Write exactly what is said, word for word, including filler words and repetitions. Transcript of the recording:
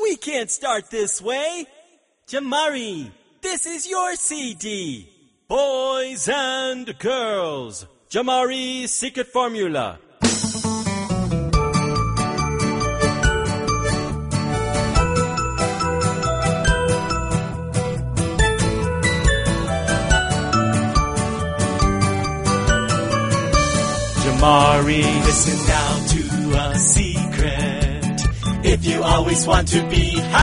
We can't start this way. Jamari, this is your C D. Boys and girls, Jamari's secret formula. Jamari, listen now to a secret. If you always want to be happy,